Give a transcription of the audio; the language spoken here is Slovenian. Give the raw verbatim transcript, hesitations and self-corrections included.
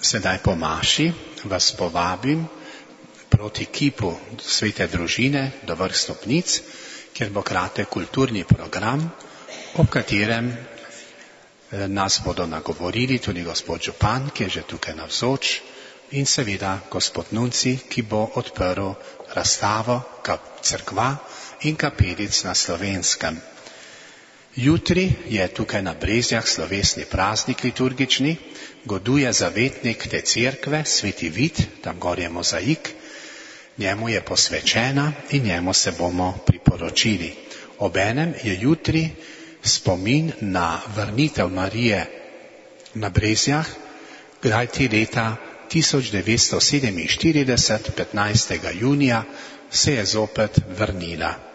Sedaj po maši vas povabim proti kipu Svete družine do vrh stopnic, kjer bo kratek kulturni program, ob katerem nas bodo nagovorili tudi gospod župan, ki je že tukaj navzoč, in seveda gospod Nunci, ki bo odprl razstavo cerkva in kapelic na Slovenskem. Jutri je tukaj na Brezjah slovesni praznik liturgični, goduje zavetnik te cerkve, sveti Vid, tam gor je mozaik, njemu je posvečena in njemu se bomo priporočili. Obenem je jutri spomin na vrnitev Marije na Brezjah, kdaj ti leta tisoč devetsto sedeminštirideset, petnajstega junija, se je zopet vrnila.